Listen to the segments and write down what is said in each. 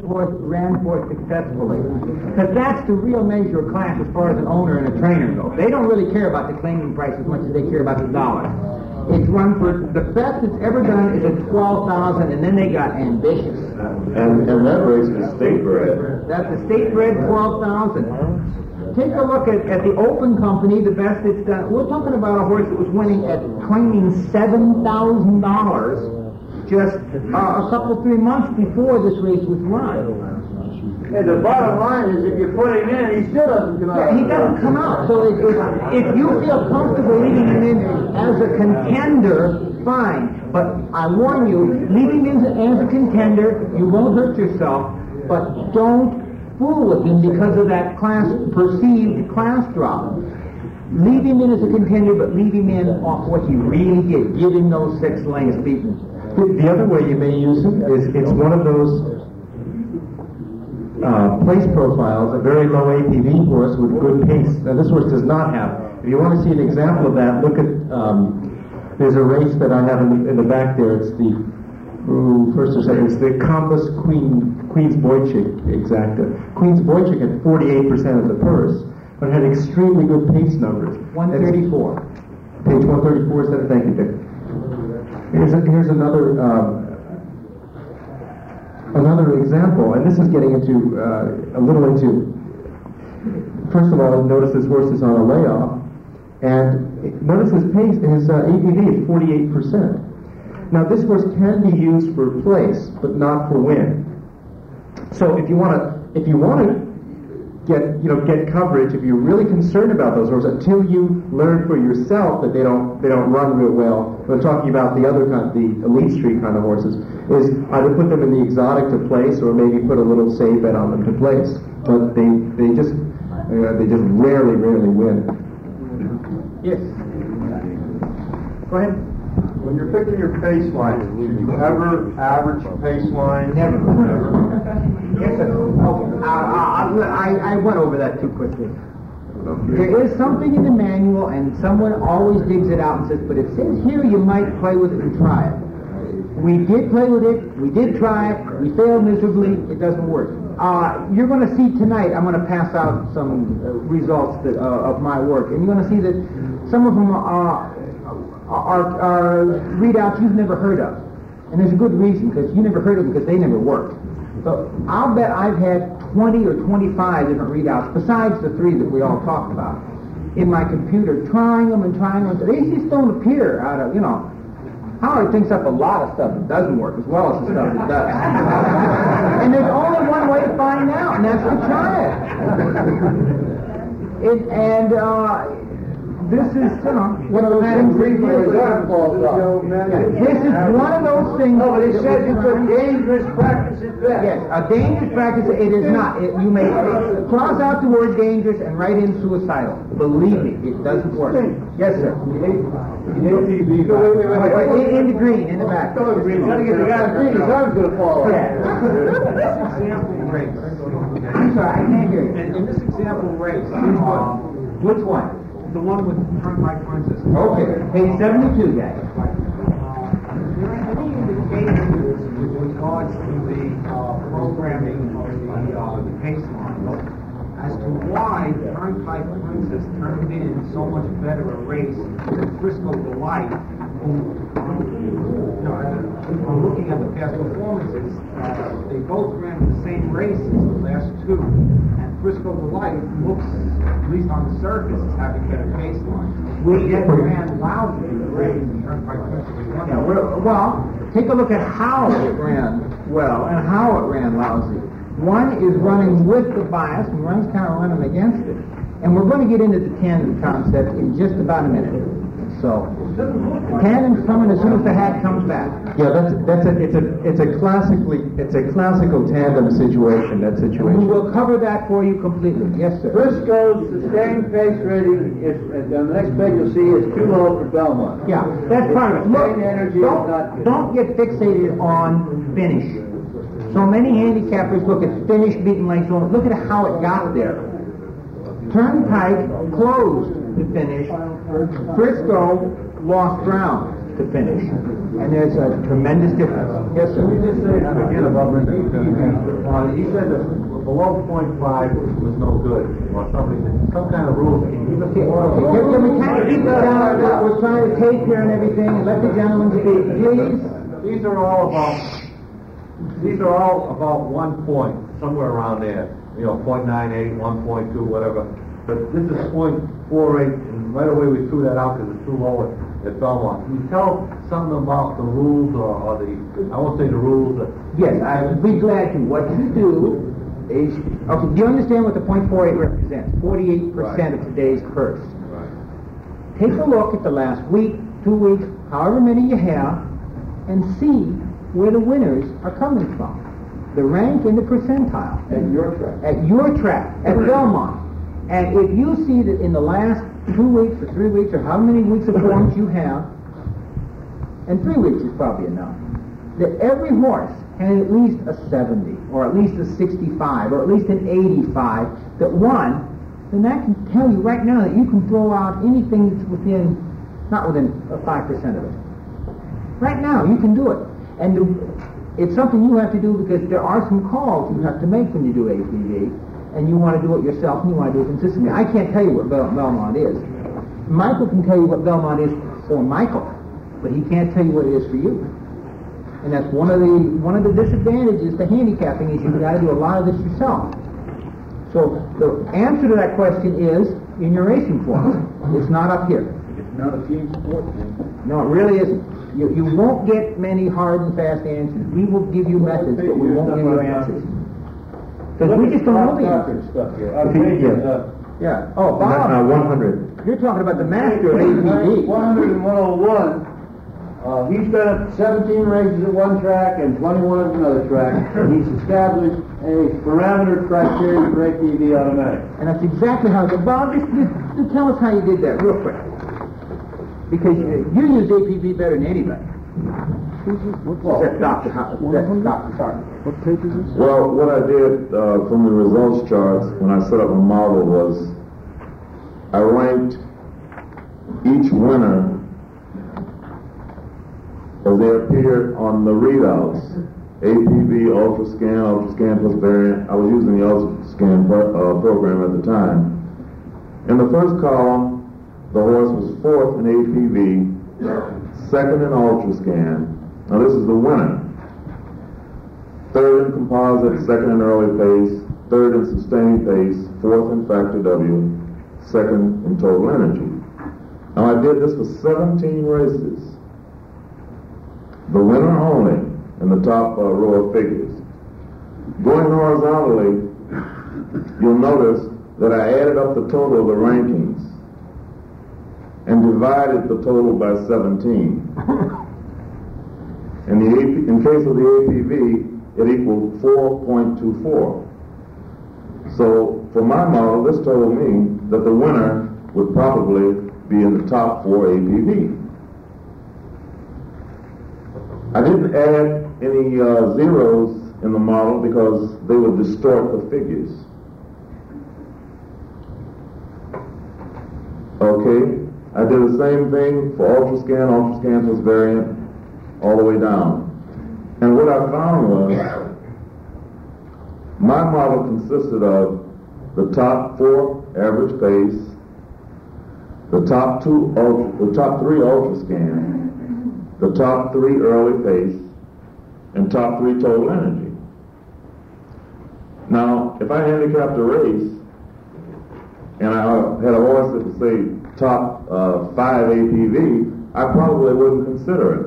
horse ran for successfully. Because that's the real measure of class as far as an owner and a trainer go. They don't really care about the claiming price as much as they care about the dollar. It's run for, the best it's ever done is at $12,000, and then they got ambitious. And that race is state bred. That's the state bred $12,000. Take a look at the Open Company, the best it's done. We're talking about a horse that was winning at claiming $7,000 just a couple, 3 months before this race was run. And the bottom line is, if you put him in, he still doesn't come out. Yeah, he doesn't come out. So if you feel comfortable leaving him in as a contender, fine. But I warn you, leaving him as a contender, you won't hurt yourself. But don't fool with him because of that perceived class drop. Leave him in as a contender, but leave him in off what he really did. Give him those 6 lengths beaten. The other way you may use him is it's one of those place profiles, a very low APV horse with good pace. Now this horse does not have. If you want to see an example of that, look at, there's a race that I have in the back there. It's the, first or second, it's the Compass Queen's Boychik exacta. Queen's Boychik had 48% of the purse, but had extremely good pace numbers. 134. Page 134 is that, thank you, Dick. Here's another example, and this is getting into a little into. First of all, notice this horse is on a layoff, and notice his pace. His APV is 48%. Now, this horse can be used for place, but not for win. So, if you want to get coverage, if you're really concerned about those horses, until you learn for yourself that they don't run real well. We're talking about the other kind, the Elite Street kind of horses, is either put them in the exotic to place, or maybe put a little save bet on them to place. But they just rarely win. Yes. Go ahead. When you're picking your pace line, do you ever average pace line? Never. Yes, sir. Okay. I went over that too quickly. There is something in the manual, and someone always digs it out and says, but it says here you might play with it and try it. We did play with it. We did try it. We failed miserably. It doesn't work. You're going to see tonight, I'm going to pass out some results of my work, and you're going to see that some of them are readouts you've never heard of. And there's a good reason, because you never heard of them because they never worked. So I'll bet I've had 20 or 25 different readouts, besides the 3 that we all talked about, in my computer, trying them. They just don't appear out of, Howard thinks up a lot of stuff that doesn't work as well as the stuff that does. And there's only one way to find out, and that's to try it. This is, one of those things. This is one of those things. No, but it says it's a dangerous practice at best. Yes, a dangerous practice. It is not. You may cross out the word dangerous and write in suicidal. Believe me, it doesn't work. Yes, sir. In the green, in the back. Trying to get the guy green, his arm's going to fall off. I'm sorry, I can't hear you. In this example race, which one? the one with Turnpike Princess. Okay, page 72, guys. Is there any indications with regards to the programming of the pace line as to why Turnpike Princess turned in so much better a race than Frisco Delight, who, looking at the past performances, they both ran the same races, the last two, and Frisco Delight looks, at least on the surface, as having better pace line. We yet ran loudly in the race, and Turnpike Princess won. Yeah, well, take a look at how it ran well and how it ran lousy. One is running with the bias, and one's kind of running against it. And we're going to get into the tandem concept in just about a minute. So, tandem's coming as soon as the hat comes back. Yeah, it's a classical tandem situation. That situation. We will cover that for you completely. Yes, sir. Frisco's sustained pace rating is, on the next page you'll see, is too low for Belmont. Yeah, that's part of it. Look, energy don't get fixated on finish. So many handicappers look at finish, beaten lengths. Look at how it got there. Turnpike closed the finish. Frisco lost ground. to finish, and there's a tremendous difference. Yes, sir. Let me just say again about the APV. He said that below 0.5 was no good, or something, some kind of rules. Can you give us more? Can we kind of keep it down? We're trying to tape here and everything, and let the gentleman speak, please. These are all about 1 point, somewhere around there. 0.98, 1.2, whatever. But this is 0.48, and right away we threw that out because it's too low at Belmont. Can you tell something about the rules or the, I won't say the rules, but... Yes, I would be glad to. What you do is, okay, do you understand what the 0.48 represents? 48% of today's purse. Right. Take a look at the last week, 2 weeks, however many you have, and see where the winners are coming from. The rank in the percentile. At your track. At your track, at Belmont. And if you see that in the last 2 weeks or 3 weeks or how many weeks of forms you have, and 3 weeks is probably enough, that every horse had at least a 70, or at least a 65, or at least an 85 that won, then that can tell you right now that you can throw out anything that's within, not within 5% of it. Right now, you can do it. And it's something you have to do because there are some calls you have to make when you do APV, and you want to do it yourself, and you want to do it consistently. I can't tell you what Belmont is. Michael can tell you what Belmont is for Michael, but he can't tell you what it is for you. And that's one of the disadvantages to handicapping is you've got to do a lot of this yourself. So the answer to that question is in your racing form. It's not up here. It's not a team sport, then. No, it really isn't. You won't get many hard and fast answers. We will give you methods, but we won't give you answers. Because we just don't know the answers. Stuff here. Yeah. Oh, Bob. 100. You're talking about the master of APV. 100 and 101. He's been at 17 races at one track and 21 at another track. He's established a parameter criteria for APV automatic. And that's exactly how it goes. Bob, just tell us how you did that real quick. Because you use APV better than anybody. That's Dr. Hart. What page is this? Well, what I did from the results charts when I set up a model was I ranked each winner as they appeared on the readouts. APV, UltraScan plus variant. I was using the UltraScan program at the time. In the first column, the horse was fourth in APV, second in UltraScan. Now this is the winner. Third in composite, second in early pace, third in sustained pace, fourth in factor W, second in total energy. Now I did this for 17 races. The winner only in the top row of figures. Going horizontally, you'll notice that I added up the total of the rankings and divided the total by 17. In case of the APV, it equaled 4.24. So for my model, this told me that the winner would probably be in the top 4 APV. I didn't add any zeros in the model because they would distort the figures. Okay, I did the same thing for UltraScan plus variant, all the way down. And what I found was my model consisted of the top 4 average pace, the top 3 UltraScan, the top 3 early pace, and top 3 total energy. Now, if I handicapped a race and I had a horse that would say top 5 APV, I probably wouldn't consider it.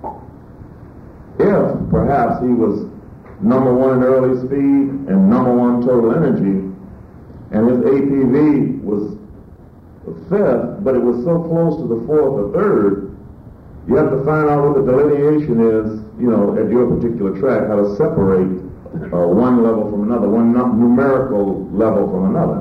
If perhaps he was number 1 in early speed and number 1 total energy, and his APV was 5th, but it was so close to the 4th or 3rd, you have to find out what the delineation is, at your particular track, how to separate one level from another, one numerical level from another.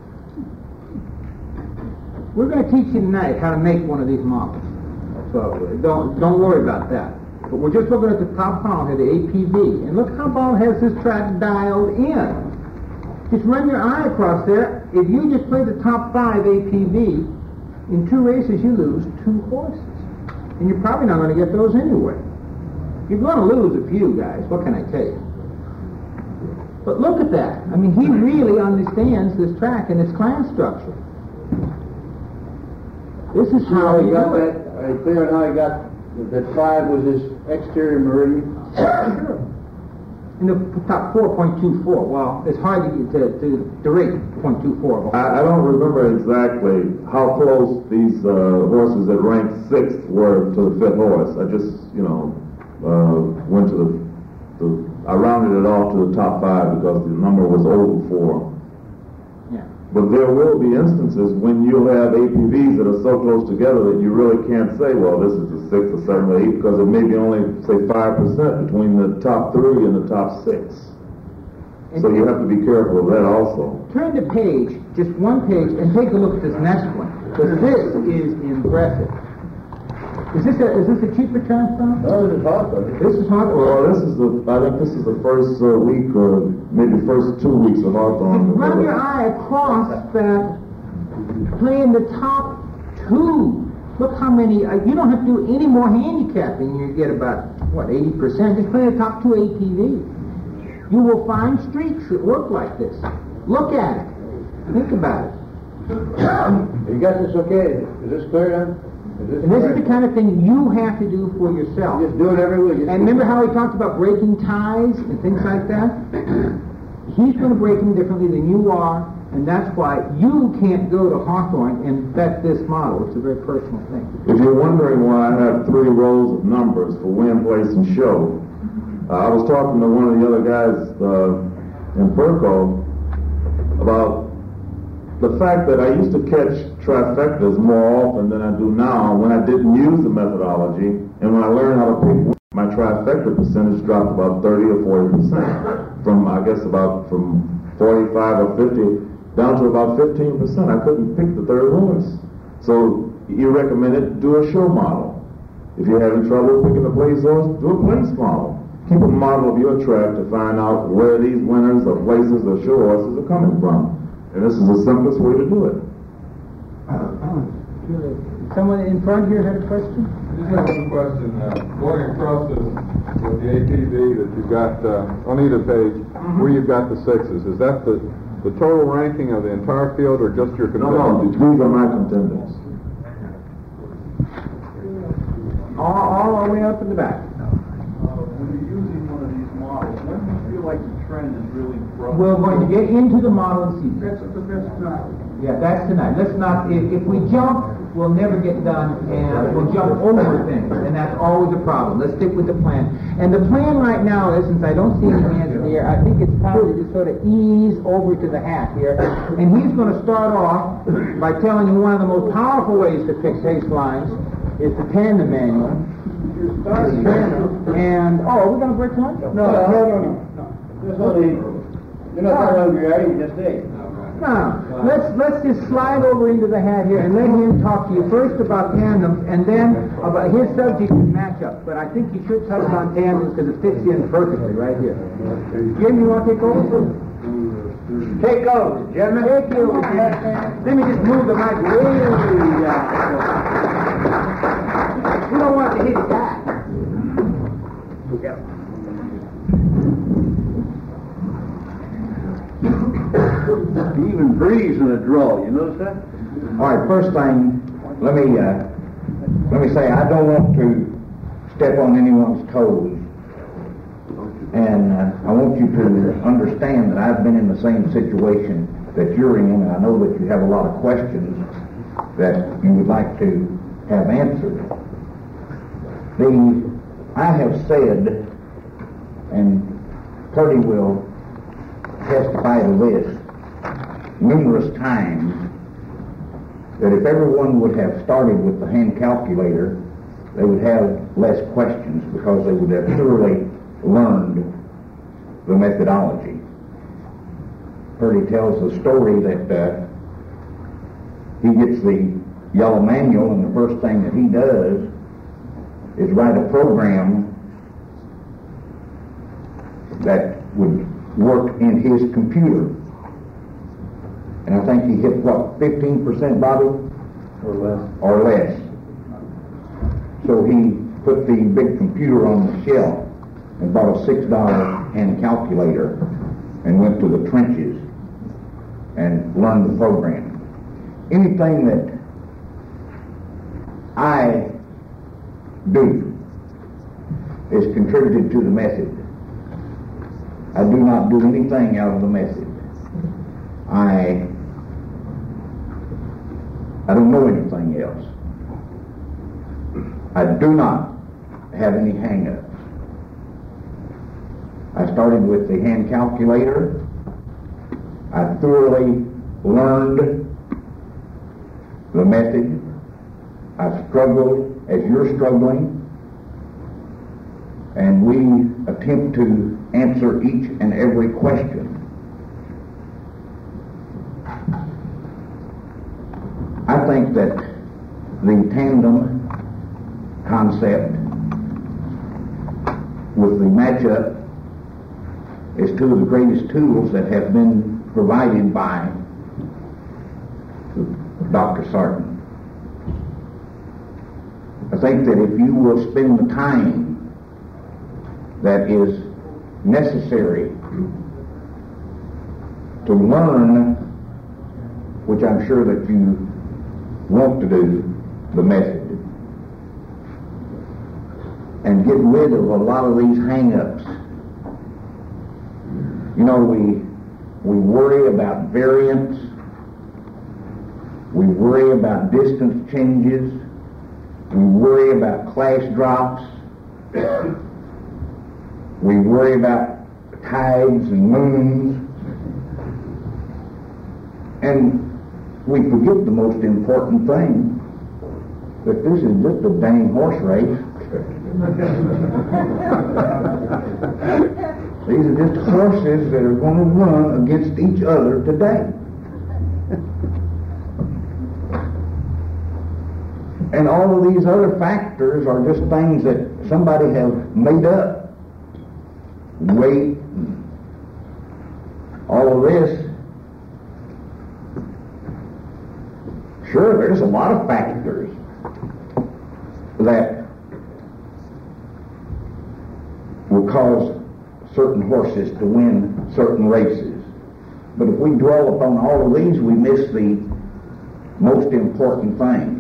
We're going to teach you tonight how to make one of these models. So don't worry about that. But we're just looking at the top column here, the APV. And look how Bob has this track dialed in. Just run your eye across there. If you just play the top 5 APV, in 2 races you lose 2 horses. And you're probably not going to get those anyway. You're going to lose a few, guys. What can I tell you? But look at that. I mean, he really understands this track and its class structure. This is how he you got do that. it. Are you clear on how he got that 5 was his exterior meridian? Sure. In the top 4.24. Well, it's hard to rate 0.24. I don't remember exactly how close these horses that ranked 6th were to the 5th horse. I just, went to I rounded it off to the top 5 because the number was over 4. Yeah. But there will be instances when you'll have APVs that are so close together that you really can't say, well, this is the 6th or 7th or 8th, because it may be only, say, 5% between the top 3 and the top 6. So you have to be careful of that also. Turn the page, just one page, and take a look at this next one. Because this is impressive. Is this a cheaper transfer? No, this is Hawthorne. This is Hawthorne. Well, I think this is the first week or maybe first 2 weeks of Hawthorne. Run your eye across that, play in the top 2. Look how many, you don't have to do any more handicapping. You get about, 80%. Just play the top 2 APV. You will find streaks that work like this. Look at it. Think about it. You got this okay? Is this clear now? And this is the kind of thing you have to do for yourself. Just do it every week. And remember how he talked about breaking ties and things like that? He's going to break them differently than you are, and that's why you can't go to Hawthorne and vet this model. It's a very personal thing. If you're wondering why I have 3 rows of numbers for win, place, and show, I was talking to one of the other guys in Burco about the fact that I used to catch trifectas more often than I do now when I didn't use the methodology, and when I learned how to pick, my trifecta percentage dropped about 30 or 40% from, I guess, from 45 or 50 down to about 15%. I couldn't pick the third horse. So he recommended do a show model. If you're having trouble picking the place horse, do a place model. Keep a model of your track to find out where these winners or places or show horses are coming from. And this is the simplest way to do it. Someone in front here had a question? Just have one question. Going across this with the APV that you've got on either page, where you've got the 6s, is that the total ranking of the entire field or just your contenders? No, these are my contenders. All the way up in the back. When you're using one of these models, when do you feel like the trend is really broken? We're going to get into the model and see. That's tonight. Yeah, that's tonight. Let's not, if we jump, we'll never get done, and we'll jump over things, and that's always a problem. Let's stick with the plan. And the plan right now is, since I don't see any hands in the air, I think it's time to just sort of ease over to the hat here. And he's going to start off by telling you one of the most powerful ways to fix pace lines is the tandem manual. And, are we going to break lunch? No. You're not that hungry, are you? Just ate. Now, let's just slide over into the hat here and let him talk to you first about tandems and then about his subject and matchups. But I think you should touch on tandems because it fits in perfectly right here. Jim, you want to take over? Take over, gentlemen. Take over. Let me just move the mic way down. We don't want to hit that. Even breeze in a draw, you notice that? All right, first thing, let me say I don't want to step on anyone's toes, and I want you to understand that I've been in the same situation that you're in, and I know that you have a lot of questions that you would like to have answered. I have said, and Purdy will testify to this numerous times, that if everyone would have started with the hand calculator, they would have less questions because they would have thoroughly learned the methodology. Purdy tells the story that he gets the yellow manual, and the first thing that he does is write a program that would work in his computer. And I think he hit, 15%, Bobby? Or less. Or less. So he put the big computer on the shelf and bought a $6 hand calculator and went to the trenches and learned the program. Anything that I do is contributed to the method. I do not do anything out of the method. I don't know anything else. I do not have any hang-ups. I started with the hand calculator. I thoroughly learned the method. I struggled as you're struggling. And we attempt to answer each and every question. I think that the tandem concept with the matchup is two of the greatest tools that have been provided by Dr. Sarton. I think that if you will spend the time that is necessary to learn, which I'm sure that you want to do, the method, and get rid of a lot of these hang-ups. You know, we worry about variance, we worry about distance changes, we worry about class drops, we worry about tides and moons, and we forget the most important thing, that this is just a dang horse race. These are just horses that are going to run against each other today. And all of these other factors are just things that somebody have made up. Weight, all of this. Sure, there's a lot of factors that will cause certain horses to win certain races. But if we dwell upon all of these, we miss the most important thing.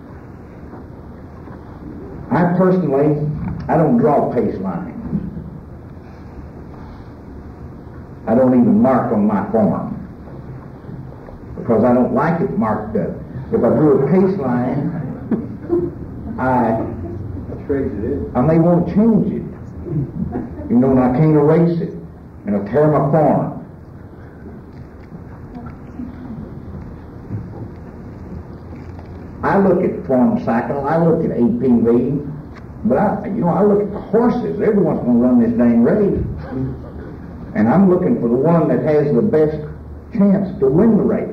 I personally, I don't draw pace lines. I don't even mark on my form because I don't like it marked up. If I drew a pace line, I may want to change it. You know, and I can't erase it, and I'll tear my form. I look at form cycle, I look at APV, but I look at the horses. Everyone's going to run this dang race. And I'm looking for the one that has the best chance to win the race.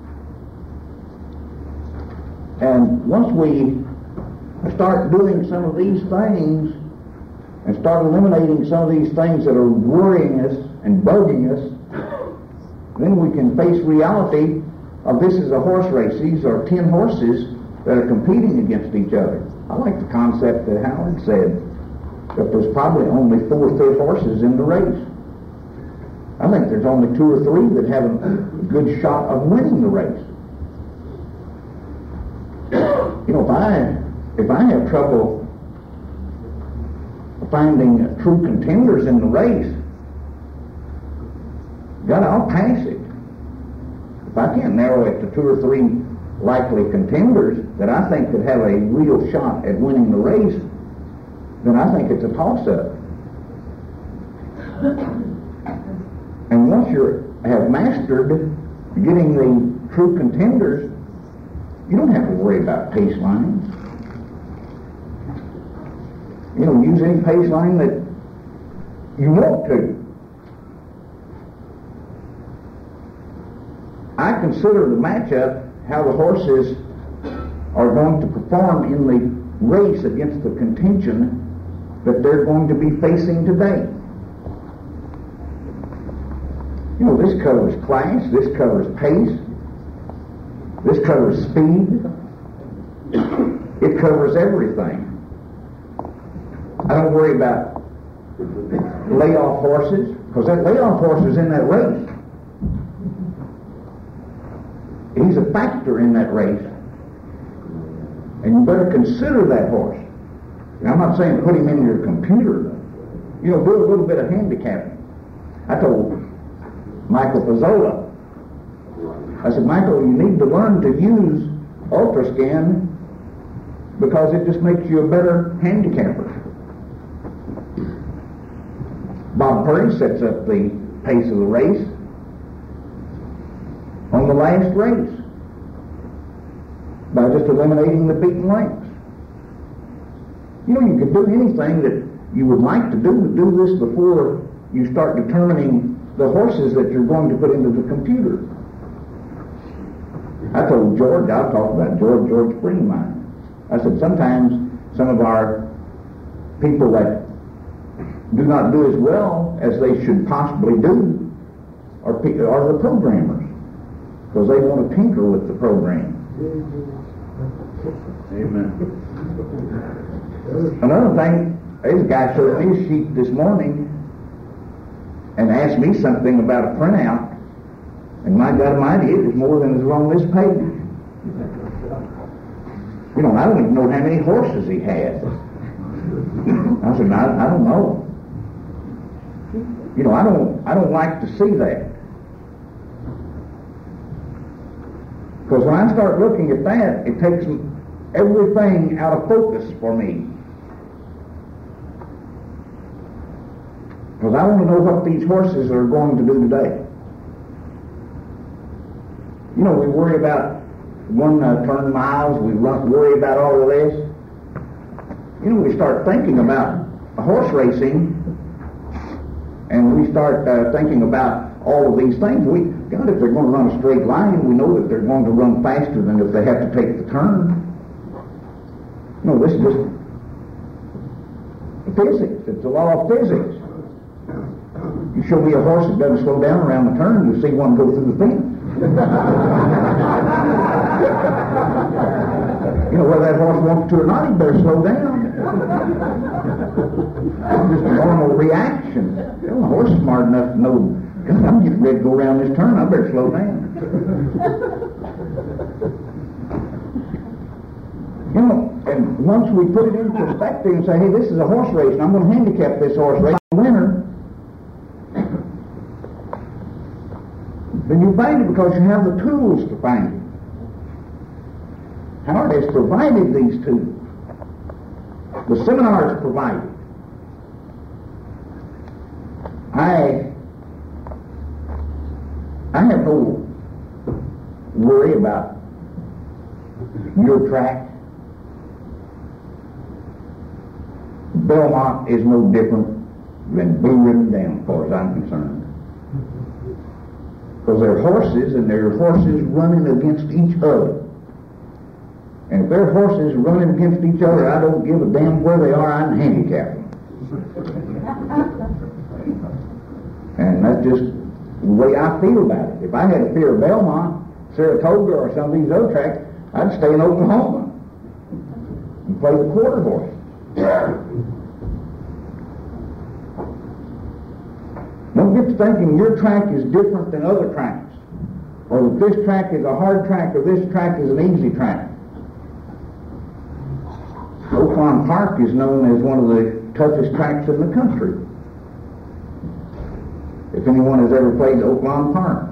And once we start doing some of these things and start eliminating some of these things that are worrying us and bugging us, then we can face reality of this is a horse race. These are 10 horses that are competing against each other. I like the concept that Howard said, that there's probably only 4 or 5 horses in the race. I think there's only 2 or 3 that have a good shot of winning the race. You know, if I have trouble finding true contenders in the race, God, I'll pass it. If I can't narrow it to 2 or 3 likely contenders that I think could have a real shot at winning the race, then I think it's a toss-up. And once you have mastered getting the true contenders, you don't have to worry about pace lines. You know, use any pace line that you want to. I consider the matchup, how the horses are going to perform in the race against the contention that they're going to be facing today. You know, this covers class, this covers pace, this covers speed, it covers everything. I don't worry about layoff horses, because that layoff horse is in that race. He's a factor in that race. And you better consider that horse. Now, I'm not saying put him in your computer. You know, do a little bit of handicapping. I told Michael Pizzola, I said, Michael, you need to learn to use Ultrascan because it just makes you a better handicapper. Bob Purdy sets up the pace of the race on the last race by just eliminating the beaten lengths. You know, you could do anything that you would like to do this before you start determining the horses that you're going to put into the computer. I told George, I talked about George Springmine. I said, sometimes some of our people that do not do as well as they should possibly do are the programmers, because they want to tinker with the program. Amen. Another thing, this guy showed me a sheet this morning and asked me something about a printout, and my God Almighty, it was more than is on this page. You know, I don't even know how many horses he had. I said, I don't know. You know, I don't like to see that. Because when I start looking at that, it takes everything out of focus for me. Because I want to know what these horses are going to do today. You know, we worry about one-turn miles, we worry about all of this. You know, we start thinking about horse racing, and we start thinking about all of these things. God, if they're going to run a straight line, we know that they're going to run faster than if they have to take the turn. No, this is just physics. It's the law of physics. You show me a horse that doesn't slow down around the turn, you see one go through the fence. You know, whether that horse wants to or not, he better slow down. Just a normal reaction. You know, the horse is smart enough to know, God, I'm getting ready to go around this turn, I better slow down. You know, and once we put it in perspective and say, hey, this is a horse race, and I'm going to handicap this horse race, winner, then you find it because you have the tools to find it. Howard has provided these tools. The seminars provided. I have no worry about your track. Belmont is no different than Blue Ribbon Dam, as far as I'm concerned. Because they're horses, and they're horses running against each other. And if they're horses running against each other, I don't give a damn where they are, I can handicap them. And that's just the way I feel about it. If I had a fear of Belmont, Saratoga, or some of these other tracks, I'd stay in Oklahoma and play the quarter horse. Don't get to thinking your track is different than other tracks, or that this track is a hard track, or this track is an easy track. Oaklawn Park is known as one of the toughest tracks in the country. If anyone has ever played Oaklawn Park,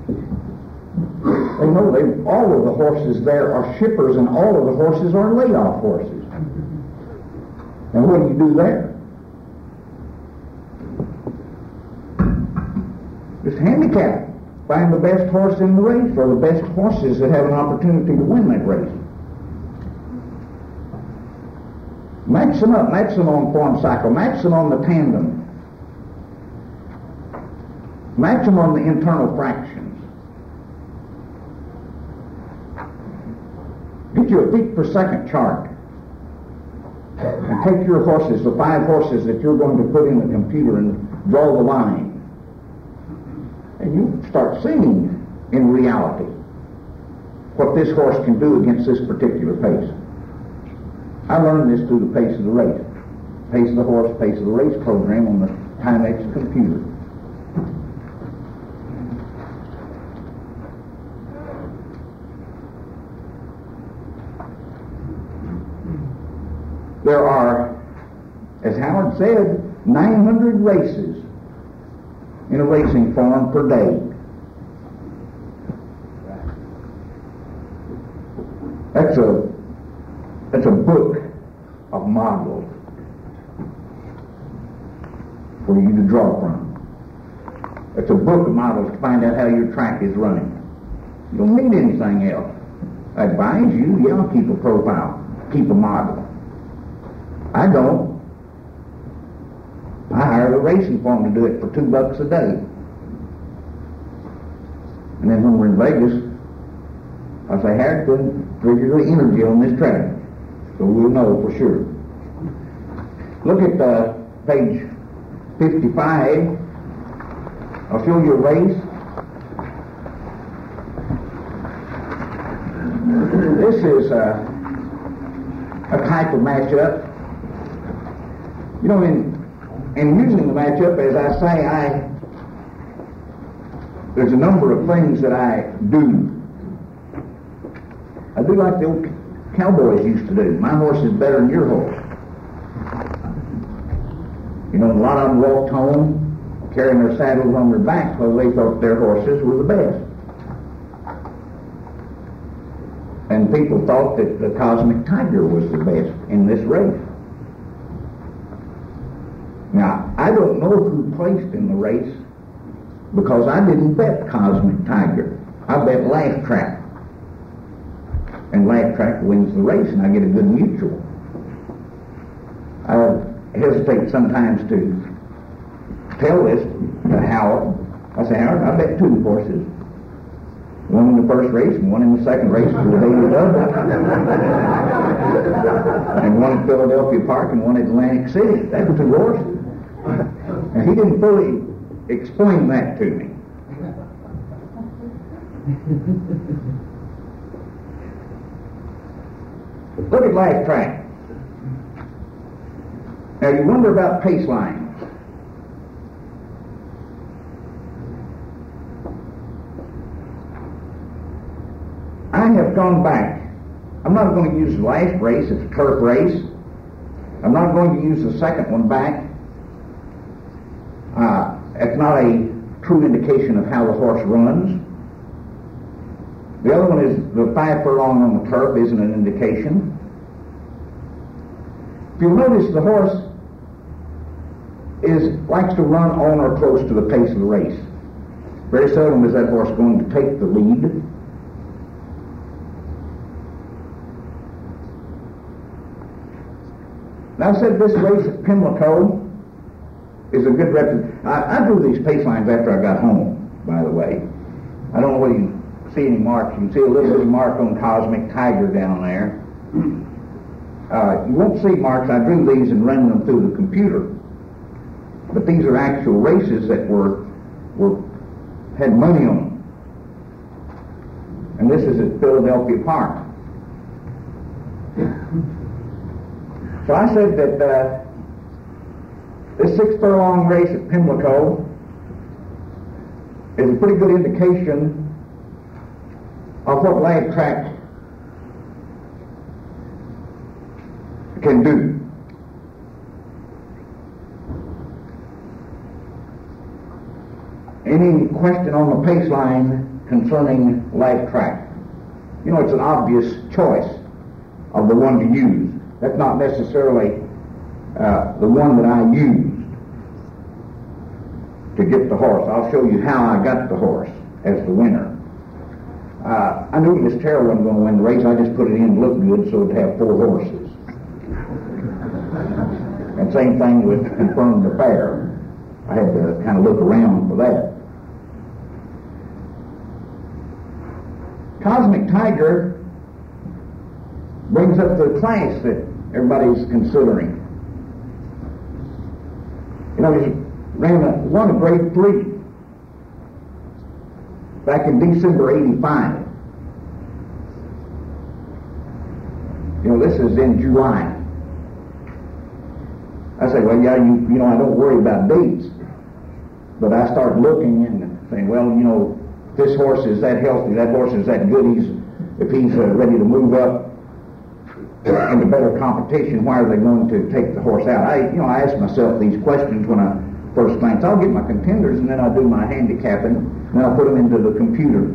they know all of the horses there are shippers, and all of the horses are layoff horses. And what do you do there? Just handicap. Find the best horse in the race, or the best horses that have an opportunity to win that race. Match them up. Match them on form cycle. Match them on the tandem. Match them on the internal fractions. Get you a feet per second chart. And take your horses, the 5 horses that you're going to put in the computer, and draw the line. And you start seeing in reality what this horse can do against this particular pace. I learned this through the pace of the race. Pace of the Horse, Pace of the Race program on the Timex computer. There are, as Howard said, 900 races in a racing form per day. That's a book of models for you to draw from. It's a book of models to find out how your track is running. You don't need anything else. I advise you, keep a profile, keep a model. I don't. I hired a racing firm to do it for $2 a day. And then when we're in Vegas, I say, Harry, figure the energy on this track, so we'll know for sure. Look at page 55. I'll show you a race. This is a type of matchup. You know, in using the matchup, as I say, there's a number of things that I do. I do like the old cowboys used to do. My horse is better than your horse. You know, a lot of them walked home carrying their saddles on their backs because they thought their horses were the best. And people thought that the Cosmic Tiger was the best in this race. Now, I don't know who placed in the race because I didn't bet Cosmic Tiger. I bet Laugh Track. And Laugh Track wins the race, and I get a good mutual. I hesitate sometimes to tell this to Howard. I say, Howard, I bet 2 horses. One in the first race and one in the second race for the Daily Double. And one at Philadelphia Park and one at Atlantic City. That's 2 horses. And he didn't fully explain that to me. Look at Laugh Track. Now you wonder about pace lines. I have gone back. I'm not going to use the last race, it's a turf race. I'm not going to use the second one back. It's not a true indication of how the horse runs. The other one is the 5 furlong on the turf isn't an indication. If you'll notice, the horse likes to run on or close to the pace of the race. Very seldom is that horse going to take the lead. Now, I said this race at Pimlico is a good record. I drew these pace lines after I got home, by the way. I don't know whether you can see any marks. You can see a little bit of mark on Cosmic Tiger down there. You won't see marks. I drew these and ran them through the computer. But these are actual races that had money on them. And this is at Philadelphia Park. So I said that this 6 furlong race at Pimlico is a pretty good indication of what Laugh Track can do. Any question on the pace line concerning Laugh Track? You know, it's an obvious choice of the one to use. That's not necessarily the one that I used to get the horse. I'll show you how I got the horse as the winner. I knew Miss Terrell wasn't going to win the race. I just put it in to look good so it'd have 4 horses. And same thing with Confirm the Fair. I had to kind of look around for that. Cosmic Tiger brings up the class that everybody's considering. You know, he won a grade 3 back in December '85. You know, this is in July. I say, well, yeah, you know, I don't worry about dates. But I start looking and saying, well, you know, this horse is that healthy, that horse is that good, if he's ready to move up into better competition, why are they going to take the horse out? I ask myself these questions when I first glance. I'll get my contenders, and then I'll do my handicapping, and then I'll put them into the computer.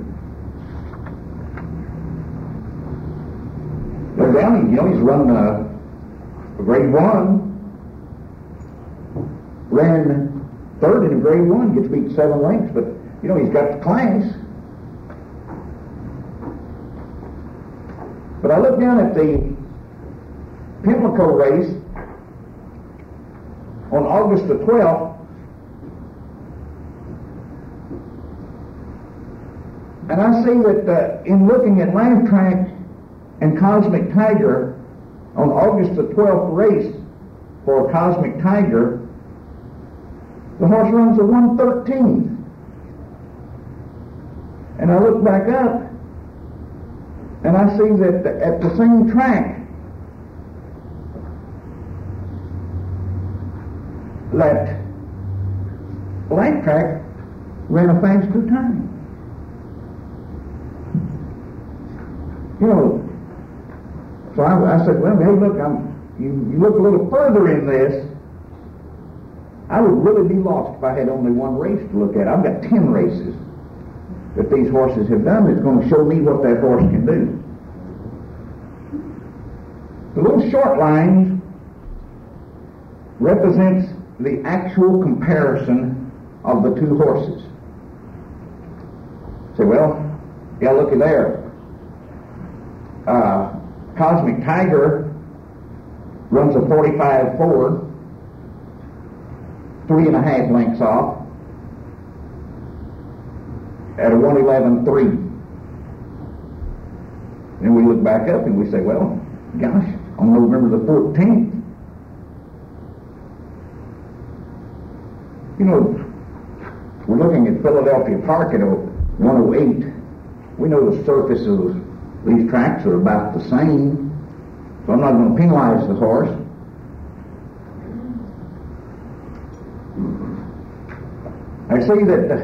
But Downing, he's run a grade 1, ran third in a grade 1, gets beat 7 lengths, but, he's got the class. But I look down at the Pimlico race on August the 12th, and I see that in looking at Laugh Track and Cosmic Tiger, on August the 12th race for Cosmic Tiger, the horse runs a 1:13. And I look back up, and I see that at the same track, that Laugh Track ran a faster time. So I said, well, hey, look, you look a little further in this, I would really be lost if I had only one race to look at. I've got 10 races that these horses have done that's going to show me what that horse can do. The little short lines represents the actual comparison of the two horses. Say, well, yeah, looky there. Cosmic Tiger runs a 45-4, 3.5 lengths off, at a 1:11.3. Then we look back up and we say, well, gosh, on November the 14th, we're looking at Philadelphia Park at a 1:08. We know the surface of these tracks are about the same, so I'm not going to penalize the horse. I see that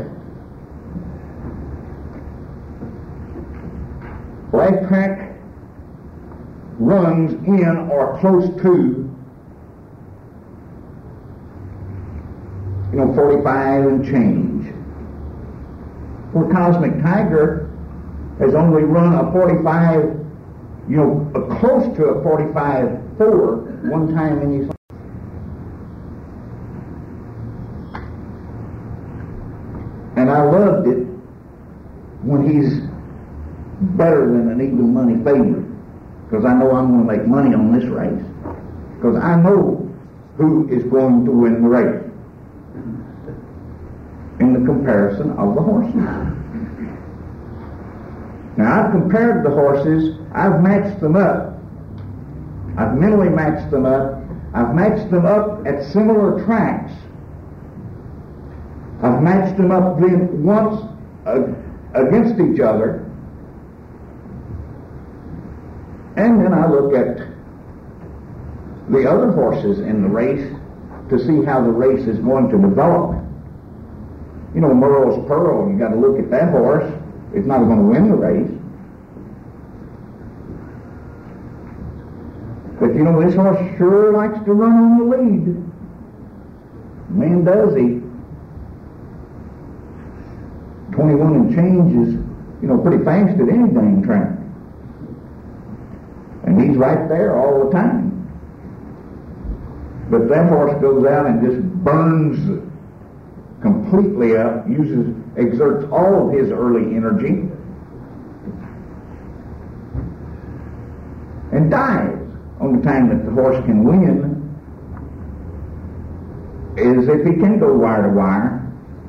Laugh Track runs in or close to 45 and change. Where Cosmic Tiger has only run a 45, close to a 45-4 one time in his life. And I loved it when he's better than an even money favorite, because I know I'm going to make money on this race, because I know who is going to win the race in the comparison of the horses. Now, I've compared the horses, I've matched them up, I've mentally matched them up, I've matched them up at similar tracks, I've matched them up then once against each other, and then I look at the other horses in the race to see how the race is going to develop. Murrow's Pearl, you got to look at that horse. It's not going to win the race. But this horse sure likes to run on the lead. Man, does he. 21 and change is, pretty fast at any dang track. And he's right there all the time. But that horse goes out and just burns completely up, exerts all of his early energy, and dies on the time that the horse can win is if he can go wire to wire.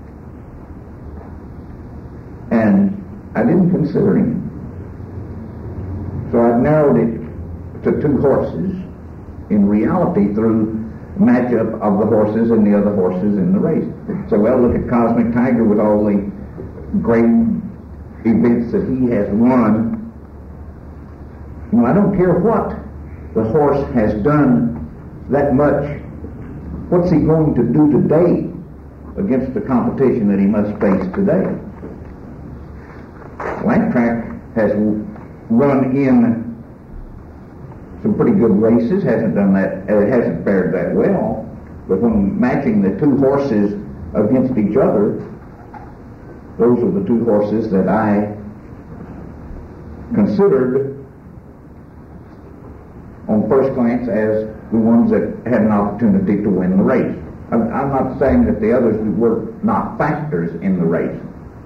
And I didn't consider him. So I've narrowed it to 2 horses in reality through matchup of the horses and the other horses in the race. So look at Cosmic Tiger with all the great events that he has won. I don't care what the horse has done that much What's he going to do today against the competition that he must face today? Amtrak has run in some pretty good races, hasn't fared that well, but when matching the two horses against each other, those are the two horses that I considered on first glance as the ones that had an opportunity to win the race. I'm not saying that the others were not factors in the race.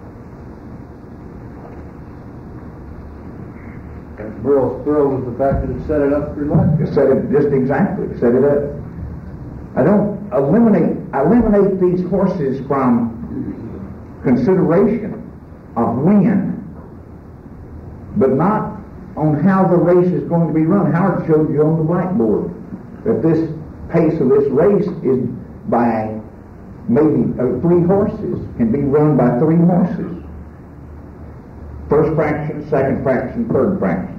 Burrow's throw was the fact that it set it up for life. Set it up. I don't eliminate these horses from consideration of win, but not on how the race is going to be run. Howard showed you on the blackboard that this pace of this race is by maybe 3 horses, can be run by 3 horses. First fraction, second fraction, third fraction.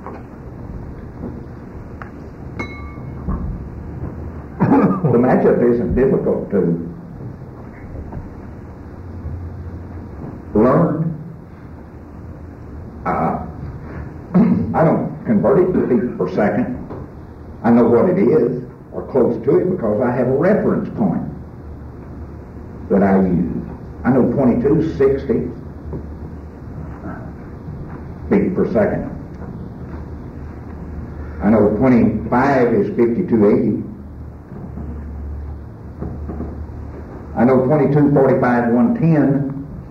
The matchup isn't difficult to learn. I don't convert it to feet per second. I know what it is, or close to it, because I have a reference point that I use. I know 2260 feet per second. I know 25 is 5280. I know 22, 45, 110.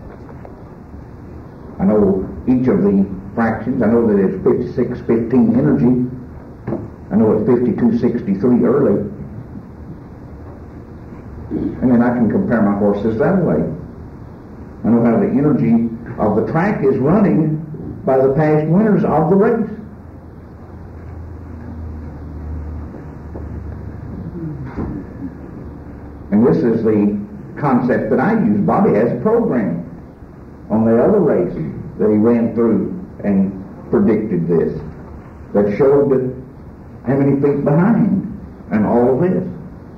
I know each of the fractions. I know that it's 5615 energy. I know it's 5263 early. And then I can compare my horses that way. I know how the energy of the track is running by the past winners of the race. And this is the concept that I use. Bobby has a program on the other race that he ran through and predicted this, that showed that how many feet behind and all of this.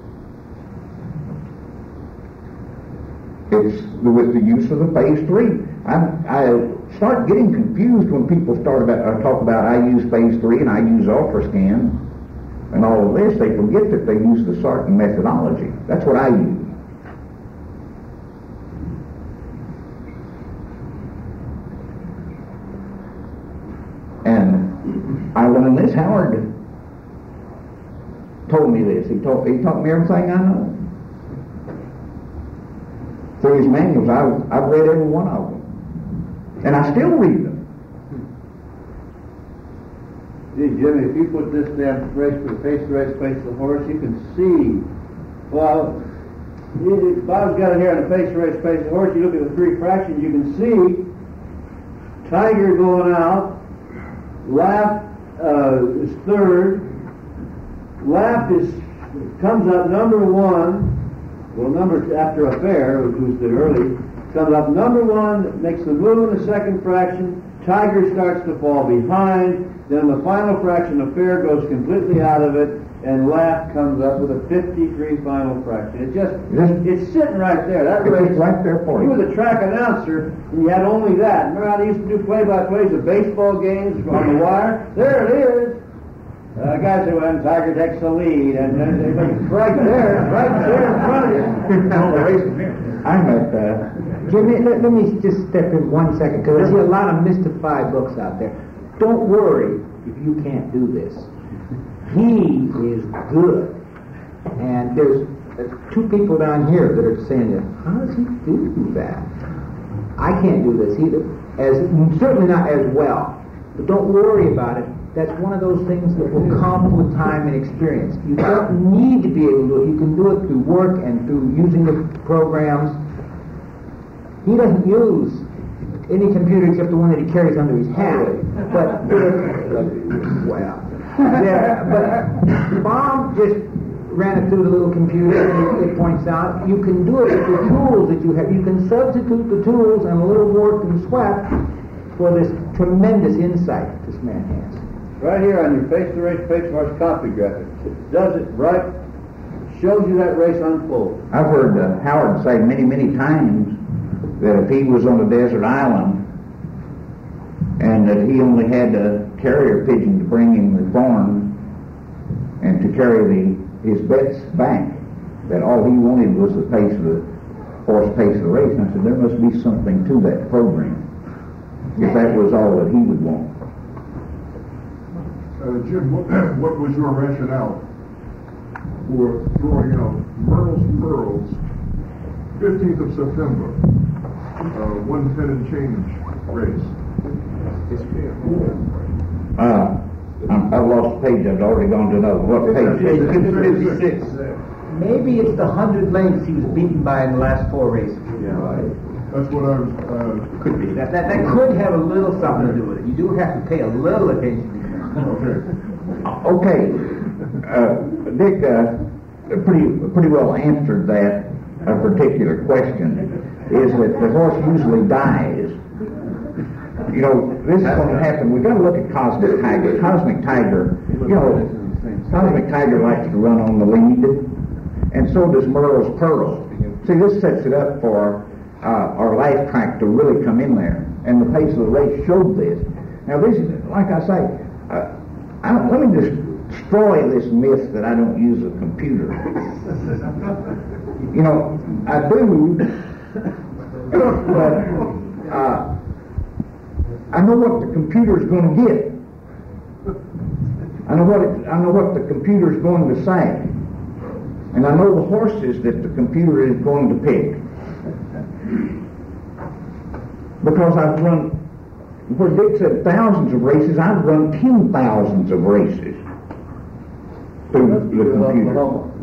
It's with the use of the phase 3. I start getting confused when people talk about I use phase 3 and I use ultrascan and all of this. They forget that they use the Sarton methodology. That's what I use. And I learned this. Howard told me this. He taught me everything I know. Through his manuals, I've read every one of them. And I still read them. Gee, Jimmy, if you put this damn race for the face the horse, you can see. Well, Bob's got it here on the face the horse. You look at the 3 fractions, you can see Tiger going out. Laugh is third. Laugh comes up number 1. Well, after a fair, who's the early, comes up number 1, makes the move in the second fraction. Tiger starts to fall behind. Then the final fraction, the fair goes completely out of it, and Laugh comes up with a 53 final fraction. It's sitting right there. That race, right there for you. You were the track announcer, and you had only that. Remember how they used to do play-by-plays of baseball games on the wire? There it is. Guys say, when Tiger takes the lead, and then it's right there in front of you. I'm at Jimmy, let me just step in 1 second, because I see a lot of mystified books out there. Don't worry if you can't do this. He is good. And there's 2 people down here that are saying that, how does he do that? I can't do this either. Certainly not as well. But don't worry about it. That's one of those things that will come with time and experience. You don't need to be able to do it. You can do it through work and through using the programs. He doesn't use any computer except the one that he carries under his hat. But Bob just ran it through the little computer, and it points out you can do it with the tools that you have. You can substitute the tools and a little work and sweat for this tremendous insight this man has. Right here on your face-to-horse copy graphic, it does it right, shows you that race unfold. I've heard Howard say many, many times that if he was on a desert island and that he only had a carrier pigeon to bring him the corn and to carry his bets back, that all he wanted was the pace of the horse pace of the race. And I said, there must be something to that program if that was all that he would want. Jim, what was your rationale for throwing out Merle's Pearls 15th of September, 110 and change race? I've lost the page. I've already gone to another. What page? Page 56. Maybe it's the 100 lengths he was beaten by in the last 4 races. Yeah, that's what I was. Could be. That could have a little something to do with it. You do have to pay a little attention to Okay. Dick pretty well answered that particular question. Is that the horse usually dies? You know, this is going to happen. We've got to look at Cosmic Tiger. Cosmic Tiger, you know, Cosmic Tiger likes to run on the lead, and so does Merle's Pearl. See, this sets it up for our life track to really come in there, and the pace of the race showed this. Now, this, like I say, let me destroy this myth that I don't use a computer. You know, I do, but I know what the computer's going to get. I know what the computer's going to say, and I know the horses that the computer is going to pick, because I've run. Where Dick said thousands of races, I've run 10,000s of races through the computer.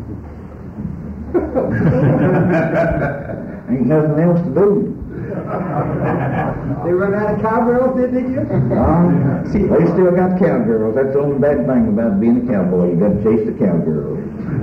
Ain't nothing else to do. They run out of cowgirls, didn't you? See, they still got cowgirls. That's the only bad thing about being a cowboy. You got to chase the cowgirls.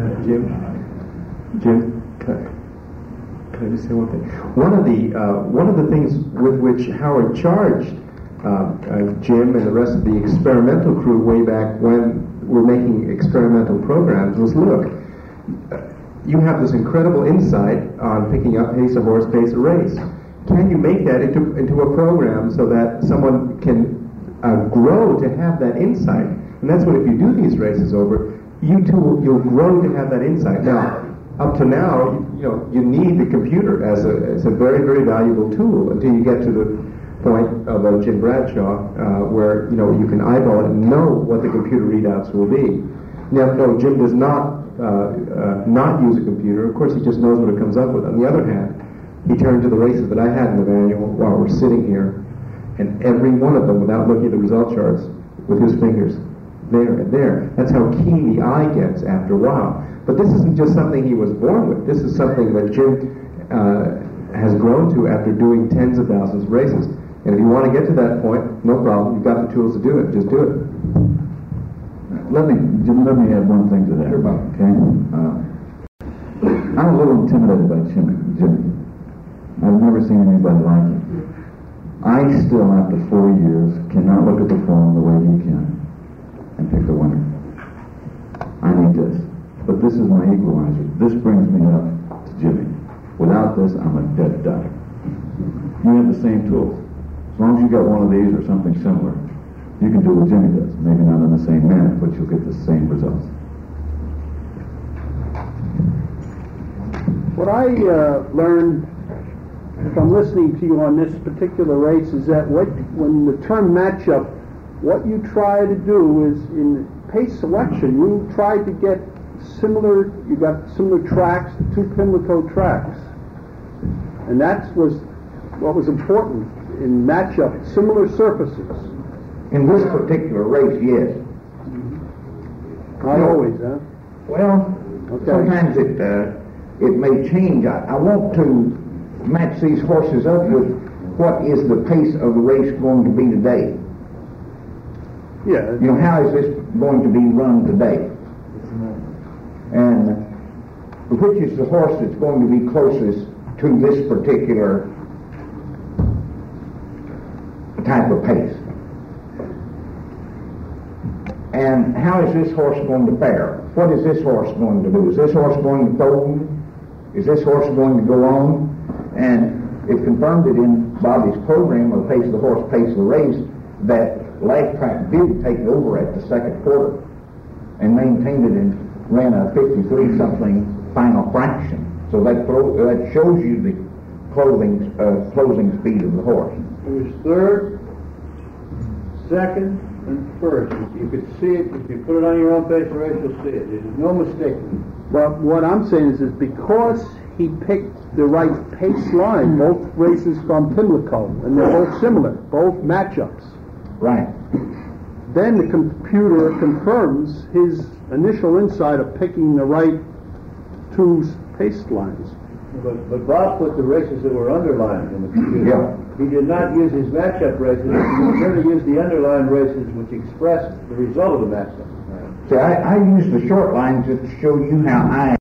Jim, can I just say one thing? One of the things with which Howard charged Jim and the rest of the experimental crew way back when we're making experimental programs was, look, you have this incredible insight on picking up pace a horse, pace a race. Can you make that into a program so that someone can grow to have that insight? And that's what, if you do these races over, you'll grow to have that insight. Now, up to now, you need the computer as a very, very valuable tool until you get to the point of Jim Bradshaw, where you can eyeball it and know what the computer readouts will be. Now, no, Jim does not use a computer. Of course, he just knows what it comes up with. On the other hand, he turned to the races that I had in the manual while we're sitting here, and every one of them, without looking at the result charts, with his fingers, there and there. That's how keen the eye gets after a while. But this isn't just something he was born with. This is something that Jim has grown to after doing tens of thousands of races. And if you want to get to that point, no problem. You've got the tools to do it. Just do it. Let me add one thing to that. Okay. I'm a little intimidated by Jimmy. I've never seen anybody like him. I still, after 4 years, cannot look at the form the way he can and pick the winner. I need this. But this is my equalizer. This brings me up to Jimmy. Without this, I'm a dead duck. You have the same tools. As long as you got one of these or something similar, you can do what Jimmy does. Maybe not in the same manner, but you'll get the same results. What I learned from listening to you on this particular race is that when the term matchup, what you try to do is in pace selection, you try to get you got similar tracks, the 2 Pimlico tracks. And that was what was important in matchup, similar surfaces. In this particular race, yes. Not always, huh? Well, okay. Sometimes it may change. I want to match these horses up with what is the pace of the race going to be today. Yeah. How is this going to be run today? And which is the horse that's going to be closest to this particular type of pace? And how is this horse going to fare? What is this horse going to do? Is this horse going to fold? Is this horse going to go on? And it confirmed it in Bobby's program of Pace the Horse, Pace the Race, that Laugh Track did take over at the second quarter and maintained it and ran a 53-something final fraction. So that shows you the closing speed of the horse. It was third, second, and first. You could see it. If you put it on your own Pace the Race, you'll see it. There's no mistaking. Well, what I'm saying is because he picked the right pace line, both races from Pimlico, and they're both similar, both matchups. Right. Then the computer confirms his initial insight of picking the right two pace lines. But Bob put the races that were underlined in the computer. Yeah. He did not use his matchup races. He merely used the underlined races which expressed the result of the matchup. See, I use the short line to show you how I